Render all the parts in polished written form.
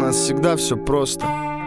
нас всегда все просто.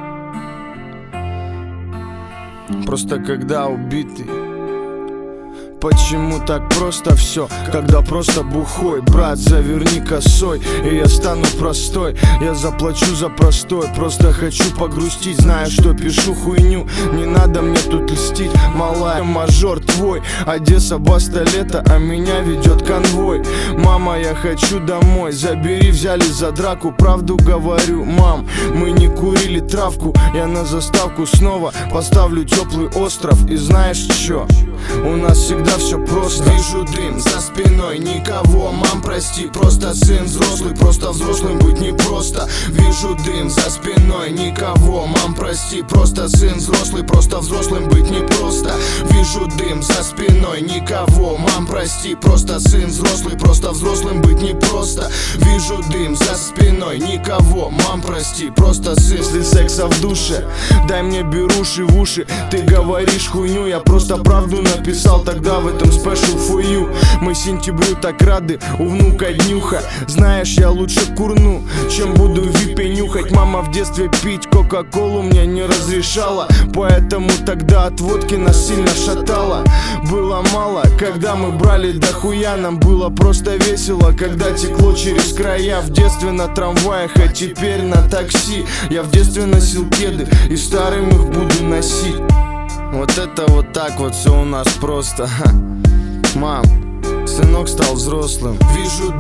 Просто когда убитый. Почему так просто все, когда просто бухой? Брат, заверни косой, и я стану простой. Я заплачу за простой, просто хочу погрустить. Знаю, что пишу хуйню, не надо мне тут льстить. Малая, мажор твой, Одесса, Баста, лето, а меня ведет конвой. Мама, я хочу домой, забери, взяли за драку. Правду говорю, мам, мы не курили травку. Я на заставку снова поставлю теплый остров. И знаешь чё? У нас всегда все просто. Вижу дым за спиной, никого, мам, прости. Просто сын взрослый, просто взрослым быть непросто. Вижу дым за спиной, никого, мам, прости. Просто сын взрослый, просто взрослым быть непросто. Вижу дым за спиной, никого, мам, прости. Просто сын взрослый, просто взрослым быть непросто. Вижу дым за спиной, никого, мам, прости. Просто сын. Если секса в душе, дай мне беруши в уши. Ты говоришь хуйню, я просто правду написал тогда в этом special for you. Мы сентябрю так рады, у внука днюха. Знаешь, я лучше курну, чем буду в випе нюхать. Мама в детстве пить кока-колу мне не разрешала, поэтому тогда от водки нас сильно шатало. Было мало, когда мы брали дохуя. Нам было просто весело, когда текло через края. В детстве на трамваях, а теперь на такси. Я в детстве носил кеды, и старым их буду носить. Вот это вот так вот все у нас просто. Мам, сынок стал взрослым. Вижу